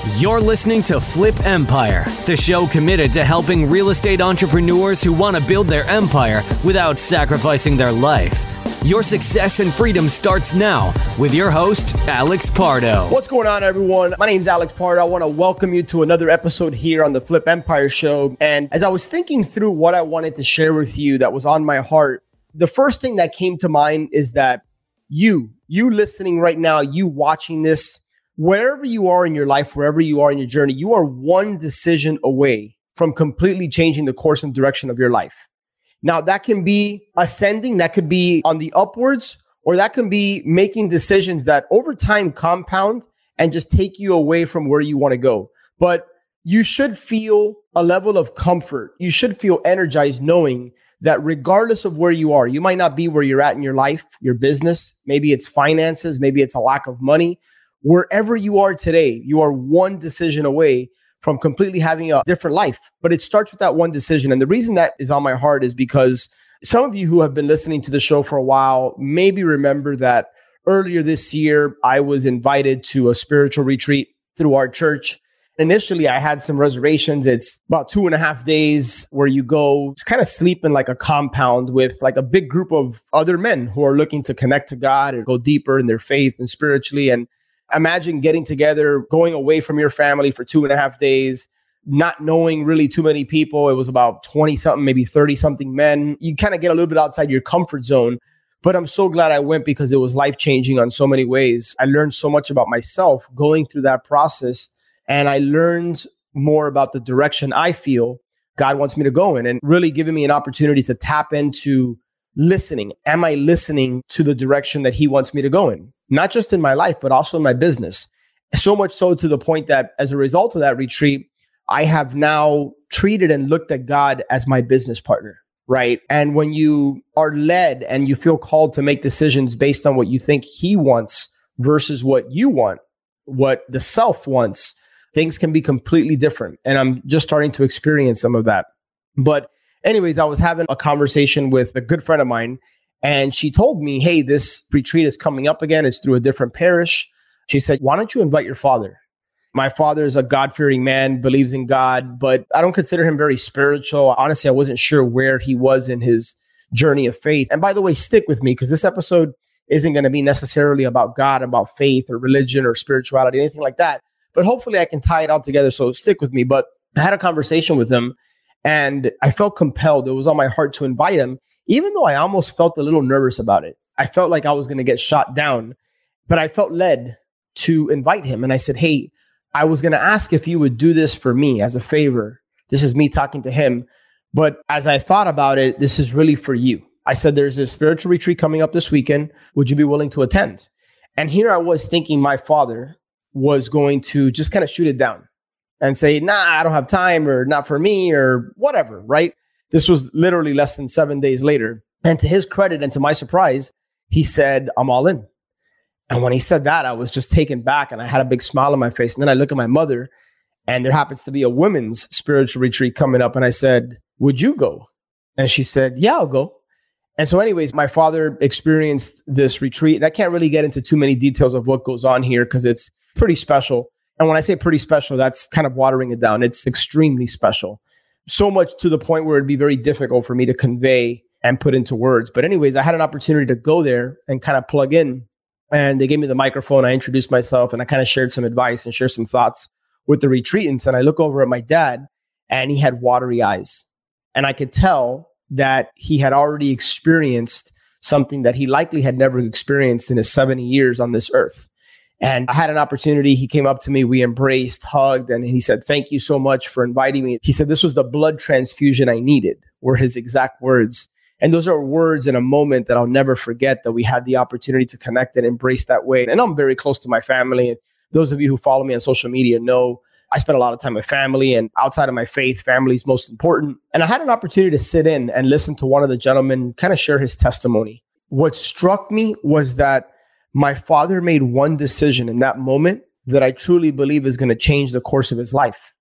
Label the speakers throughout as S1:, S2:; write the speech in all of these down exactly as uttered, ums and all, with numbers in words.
S1: You're listening to Flip Empire, the show committed to helping real estate entrepreneurs who want to build their empire without sacrificing their life. Your success and freedom starts now with your host, Alex Pardo.
S2: What's going on, everyone? My name is Alex Pardo. I want to welcome you to another episode here on the Flip Empire show. And as I was thinking through what I wanted to share with you that was on my heart, the first thing that came to mind is that you, you listening right now, you watching this, wherever you are in your life, wherever you are in your journey, you are one decision away from completely changing the course and direction of your life. Now, that can be ascending, that could be on the upwards, or that can be making decisions that over time compound and just take you away from where you want to go. But you should feel a level of comfort. You should feel energized knowing that regardless of where you are, you might not be where you're at in your life, your business, maybe it's finances, maybe it's a lack of money. Wherever you are today, you are one decision away from completely having a different life. But it starts with that one decision. And the reason that is on my heart is because some of you who have been listening to the show for a while maybe remember that earlier this year, I was invited to a spiritual retreat through our church. Initially, I had some reservations. It's about two and a half days where you go just kind of sleep in like a compound with like a big group of other men who are looking to connect to God and go deeper in their faith and spiritually. And imagine getting together, going away from your family for two and a half days, not knowing really too many people. It was about twenty something, maybe thirty something men. You kind of get a little bit outside your comfort zone. But I'm so glad I went because it was life changing on so many ways. I learned so much about myself going through that process. And I learned more about the direction I feel God wants me to go in, and really giving me an opportunity to tap into listening. Am I listening to the direction that He wants me to go in? Not just in my life, but also in my business. So much so to the point that as a result of that retreat, I have now treated and looked at God as my business partner, right? And when you are led and you feel called to make decisions based on what you think He wants versus what you want, what the self wants, things can be completely different. And I'm just starting to experience some of that. But anyways, I was having a conversation with a good friend of mine, and she told me, hey, this retreat is coming up again. It's through a different parish. She said, why don't you invite your father? My father is a God-fearing man, believes in God, but I don't consider him very spiritual. Honestly, I wasn't sure where he was in his journey of faith. And by the way, stick with me because this episode isn't going to be necessarily about God, about faith or religion or spirituality, anything like that. But hopefully I can tie it all together. So stick with me. But I had a conversation with him and I felt compelled. It was on my heart to invite him, even though I almost felt a little nervous about it. I felt like I was going to get shot down, but I felt led to invite him. And I said, hey, I was going to ask if you would do this for me as a favor. This is me talking to him. But as I thought about it, this is really for you. I said, there's this spiritual retreat coming up this weekend. Would you be willing to attend? And here I was thinking my father was going to just kind of shoot it down and say, nah, I don't have time, or not for me, or whatever, right? This was literally less than seven days later. And to his credit and to my surprise, he said, I'm all in. And when he said that, I was just taken back and I had a big smile on my face. And then I look at my mother and there happens to be a women's spiritual retreat coming up. And I said, would you go? And she said, yeah, I'll go. And so anyways, my father experienced this retreat. And I can't really get into too many details of what goes on here because it's pretty special. And when I say pretty special, that's kind of watering it down. It's extremely special. So much to the point where it'd be very difficult for me to convey and put into words. But anyways, I had an opportunity to go there and kind of plug in. And they gave me the microphone. I introduced myself and I kind of shared some advice and shared some thoughts with the retreatants. And I look over at my dad and he had watery eyes. And I could tell that he had already experienced something that he likely had never experienced in his seventy years on this earth. And I had an opportunity. He came up to me, we embraced, hugged, and he said, thank you so much for inviting me. He said, this was the blood transfusion I needed, were his exact words. And those are words in a moment that I'll never forget, that we had the opportunity to connect and embrace that way. And I'm very close to my family. And those of you who follow me on social media know I spend a lot of time with family, and outside of my faith, family is most important. And I had an opportunity to sit in and listen to one of the gentlemen kind of share his testimony. What struck me was that my father made one decision in that moment that I truly believe is going to change the course of his life.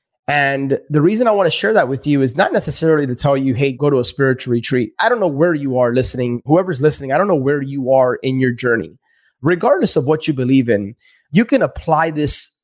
S2: And the reason I want to share that with you is not necessarily to tell you, hey, go to a spiritual retreat. I don't know where you are listening. Whoever's listening, I don't know where you are in your journey. Regardless of what you believe in, you can apply this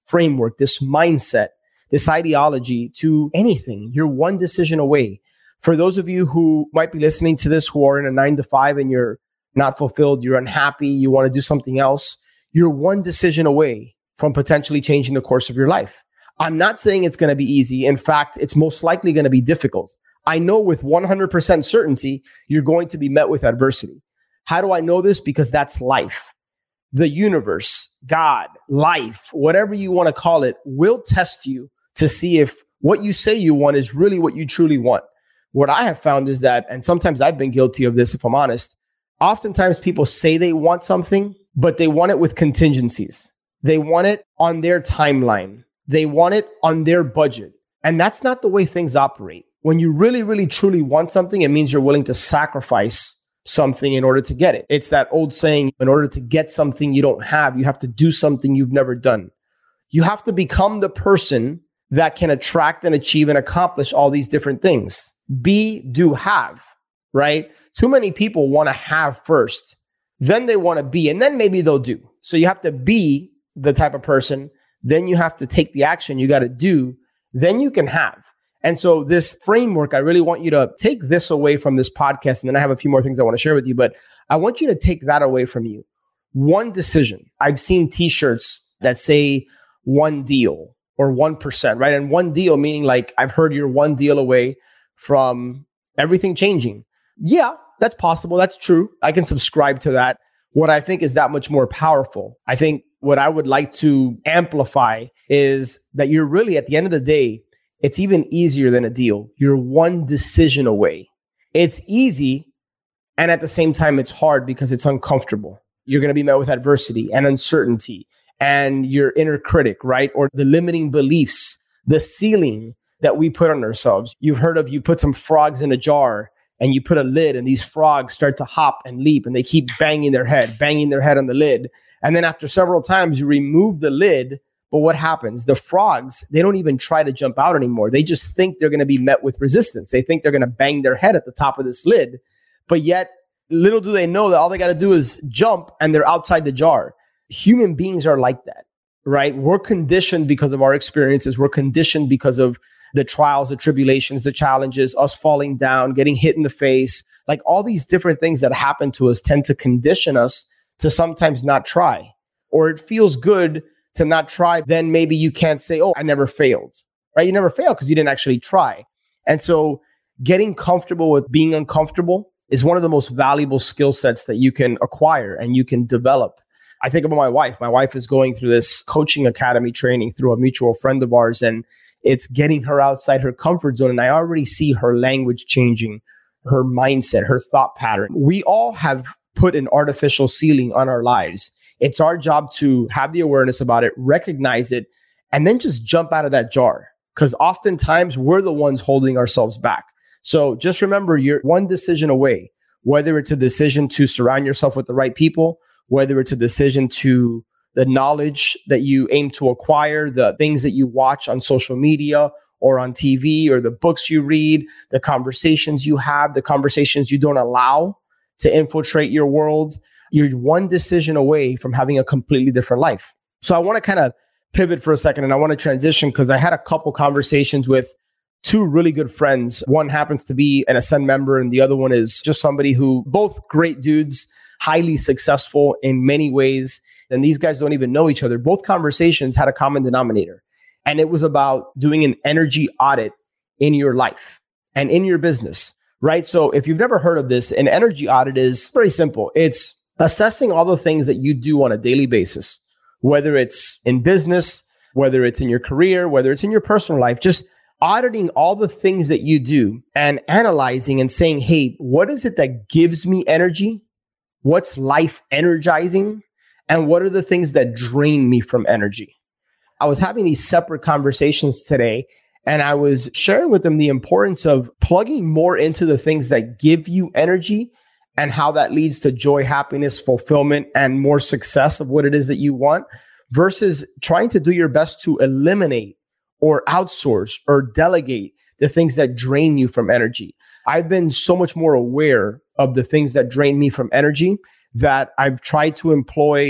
S2: framework, this mindset, this ideology to anything. You're one decision away. For those of you who might be listening to this who are in a nine to five and you're not fulfilled, you're unhappy, you want to do something else, you're one decision away from potentially changing the course of your life. I'm not saying it's going to be easy. In fact, it's most likely going to be difficult. I know with one hundred percent certainty, you're going to be met with adversity. How do I know this? Because that's life. The universe, God, life, whatever you want to call it, will test you to see if what you say you want is really what you truly want. What I have found is that, and sometimes I've been guilty of this, if I'm honest, oftentimes people say they want something, but they want it with contingencies. They want it on their timeline. They want it on their budget. And that's not the way things operate. When you really, really, truly want something, it means you're willing to sacrifice something in order to get it. It's that old saying, in order to get something you don't have, you have to do something you've never done. You have to become the person that can attract and achieve and accomplish all these different things. Be, do, have, right? Too many people want to have first, then they want to be, and then maybe they'll do. So you have to be the type of person, then you have to take the action you got to do, then you can have. And so this framework, I really want you to take this away from this podcast. And then I have a few more things I want to share with you, but I want you to take that away from you. One decision. I've seen t-shirts that say one deal or one percent, right? And one deal meaning like I've heard you're one deal away from everything changing. Yeah, that's possible. That's true. I can subscribe to that. What I think is that much more powerful. I think what I would like to amplify is that you're really, at the end of the day, it's even easier than a deal. You're one decision away. It's easy, and at the same time, it's hard because it's uncomfortable. You're going to be met with adversity and uncertainty and your inner critic, right? Or the limiting beliefs, the ceiling that we put on ourselves. You've heard of, you put some frogs in a jar and you put a lid and these frogs start to hop and leap and they keep banging their head, banging their head on the lid. And then after several times, you remove the lid. But what happens? The frogs, they don't even try to jump out anymore. They just think they're going to be met with resistance. They think they're going to bang their head at the top of this lid. But yet, little do they know that all they got to do is jump and they're outside the jar. Human beings are like that, right? We're conditioned because of our experiences. We're conditioned because of the trials, the tribulations, the challenges, us falling down, getting hit in the face. Like all these different things that happen to us tend to condition us to sometimes not try. Or it feels good to not try, then maybe you can't say, oh, I never failed, right? You never failed because you didn't actually try. And so getting comfortable with being uncomfortable is one of the most valuable skill sets that you can acquire and you can develop. I think about my wife. My wife is going through this coaching academy training through a mutual friend of ours, and it's getting her outside her comfort zone. And I already see her language changing, her mindset, her thought pattern. We all have put an artificial ceiling on our lives. It's our job to have the awareness about it, recognize it, and then just jump out of that jar. Because oftentimes we're the ones holding ourselves back. So just remember, you're one decision away, whether it's a decision to surround yourself with the right people, whether it's a decision to the knowledge that you aim to acquire, the things that you watch on social media or on T V, or the books you read, the conversations you have, the conversations you don't allow to infiltrate your world. You're one decision away from having a completely different life. So I want to kind of pivot for a second and I want to transition because I had a couple conversations with two really good friends. One happens to be an Ascend member and the other one is just somebody who, both great dudes, highly successful in many ways. And these guys don't even know each other. Both conversations had a common denominator. And it was about doing an energy audit in your life and in your business, right? So if you've never heard of this, an energy audit is very simple. It's assessing all the things that you do on a daily basis, whether it's in business, whether it's in your career, whether it's in your personal life, just auditing all the things that you do and analyzing and saying, hey, what is it that gives me energy? What's life energizing? And what are the things that drain me from energy? I was having these separate conversations today, and I was sharing with them the importance of plugging more into the things that give you energy and how that leads to joy, happiness, fulfillment, and more success of what it is that you want, versus trying to do your best to eliminate or outsource or delegate the things that drain you from energy. I've been so much more aware of the things that drain me from energy that I've tried to employ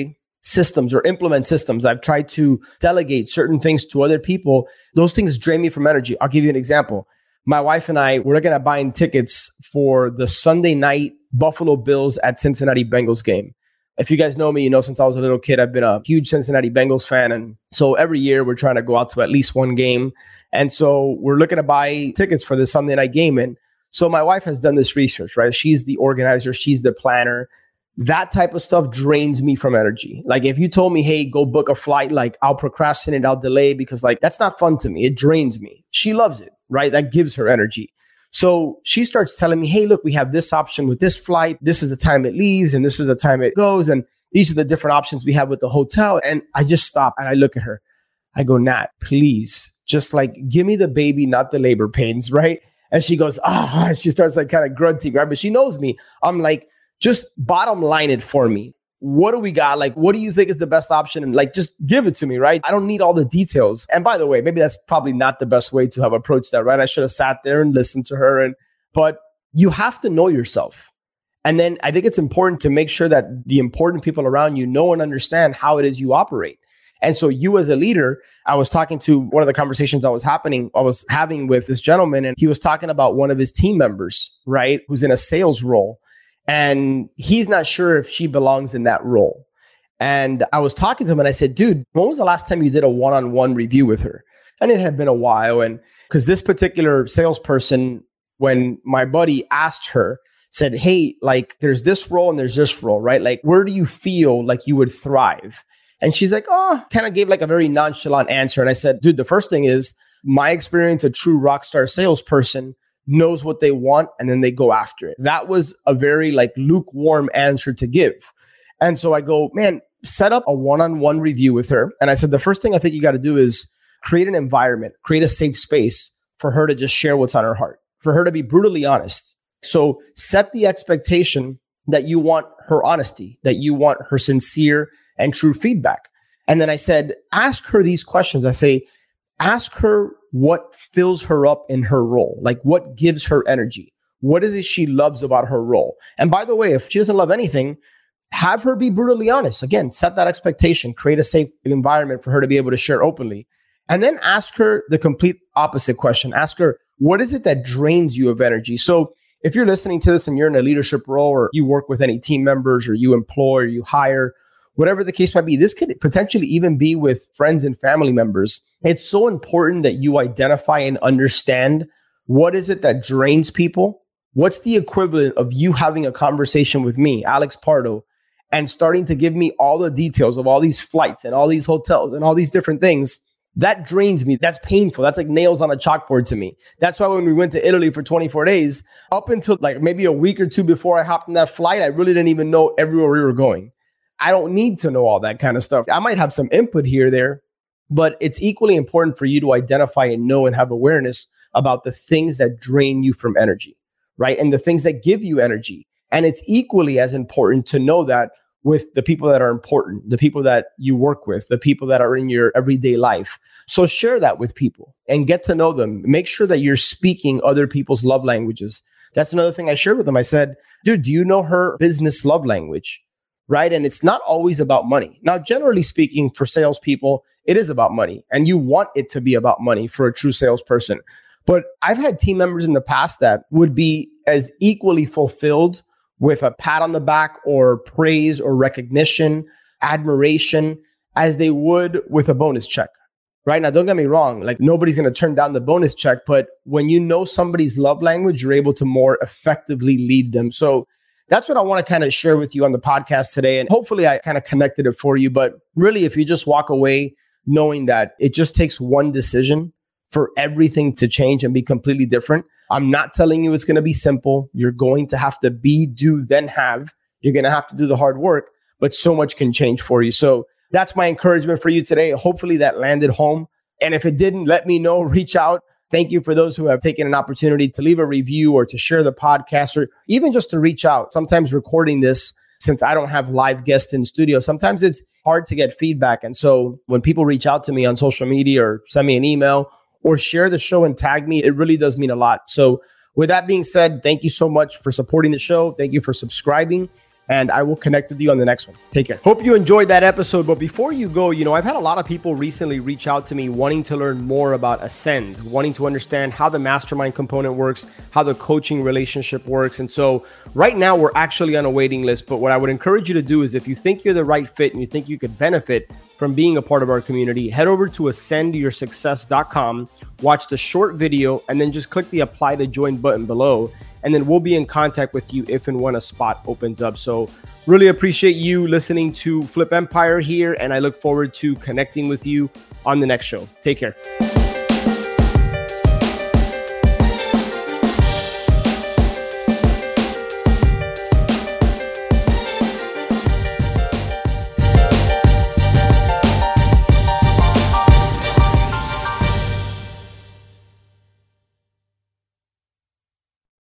S2: systems or implement systems. I've tried to delegate certain things to other people. Those things drain me from energy. I'll give you an example. My wife and I, we're looking at buying tickets for the Sunday night Buffalo Bills at Cincinnati Bengals game. If you guys know me, you know, since I was a little kid, I've been a huge Cincinnati Bengals fan. And so every year we're trying to go out to at least one game. And so we're looking to buy tickets for the Sunday night game. And so my wife has done this research, right? She's the organizer. She's the planner. That type of stuff drains me from energy. Like if you told me, hey, go book a flight, like I'll procrastinate, I'll delay because like that's not fun to me. It drains me. She loves it, right? That gives her energy. So she starts telling me, hey, look, we have this option with this flight. This is the time it leaves and this is the time it goes. And these are the different options we have with the hotel. And I just stop and I look at her. I go, Nat, please, just like give me the baby, not the labor pains, right? And she goes, ah, oh. She starts like kind of grunting, right? But she knows me. I'm like, just bottom line it for me. What do we got? Like, what do you think is the best option? And like, just give it to me, right? I don't need all the details. And by the way, maybe that's probably not the best way to have approached that, right? I should have sat there and listened to her. And but you have to know yourself. And then I think it's important to make sure that the important people around you know and understand how it is you operate. And so you as a leader, I was talking to one of the conversations I was happening, I was having with this gentleman, and he was talking about one of his team members, right? Who's in a sales role. And he's not sure if she belongs in that role. And I was talking to him and I said, dude, when was the last time you did a one-on-one review with her? And it had been a while. And because this particular salesperson, when my buddy asked her, said, hey, like there's this role and there's this role, right? Like, where do you feel like you would thrive? And she's like, oh, kind of gave like a very nonchalant answer. And I said, dude, the first thing is my experience, a true rock star salesperson knows what they want and then they go after it. That was a very like lukewarm answer to give. And so I go, man, set up a one-on-one review with her. And I said, the first thing I think you got to do is create an environment, create a safe space for her to just share what's on her heart, for her to be brutally honest. So set the expectation that you want her honesty, that you want her sincere and true feedback. And then I said, ask her these questions. I say, ask her what fills her up in her role, like what gives her energy. What is it she loves about her role? And by the way, if she doesn't love anything, have her be brutally honest. Again, set that expectation, create a safe environment for her to be able to share openly. And then ask her the complete opposite question. Ask her, what is it that drains you of energy? So if you're listening to this and you're in a leadership role or you work with any team members or you employ or you hire, whatever the case might be, this could potentially even be with friends and family members. It's so important that you identify and understand what is it that drains people. What's the equivalent of you having a conversation with me, Alex Pardo, and starting to give me all the details of all these flights and all these hotels and all these different things? That drains me. That's painful. That's like nails on a chalkboard to me. That's why when we went to Italy for twenty-four days, up until like maybe a week or two before I hopped on that flight, I really didn't even know everywhere we were going. I don't need to know all that kind of stuff. I might have some input here or there, but it's equally important for you to identify and know and have awareness about the things that drain you from energy, right? And the things that give you energy. And it's equally as important to know that with the people that are important, the people that you work with, the people that are in your everyday life. So share that with people and get to know them. Make sure that you're speaking other people's love languages. That's another thing I shared with them. I said, dude, do you know her business love language? Right? And it's not always about money. Now, generally speaking, for salespeople, it is about money. And you want it to be about money for a true salesperson. But I've had team members in the past that would be as equally fulfilled with a pat on the back or praise or recognition, admiration, as they would with a bonus check. Right? Now, don't get me wrong. Like nobody's going to turn down the bonus check. But when you know somebody's love language, you're able to more effectively lead them. So that's what I want to kind of share with you on the podcast today. And hopefully I kind of connected it for you. But really, if you just walk away knowing that it just takes one decision for everything to change and be completely different. I'm not telling you it's going to be simple. You're going to have to be, do, then have. You're going to have to do the hard work, but so much can change for you. So that's my encouragement for you today. Hopefully that landed home. And if it didn't, let me know, reach out. Thank you for those who have taken an opportunity to leave a review or to share the podcast or even just to reach out. Sometimes recording this, since I don't have live guests in studio, sometimes it's hard to get feedback. And so when people reach out to me on social media or send me an email or share the show and tag me, it really does mean a lot. So with that being said, thank you so much for supporting the show. Thank you for subscribing. and I will connect with you on the next one. Take care. Hope you enjoyed that episode. But before you go, you know, I've had a lot of people recently reach out to me wanting to learn more about Ascend, wanting to understand how the mastermind component works, how the coaching relationship works. And so right now we're actually on a waiting list. But what I would encourage you to do is if you think you're the right fit and you think you could benefit from being a part of our community, head over to ascend your success dot com, watch the short video, and then just click the apply to join button below. And then we'll be in contact with you if and when a spot opens up. So really appreciate you listening to Flip Empire here. And I look forward to connecting with you on the next show. Take care.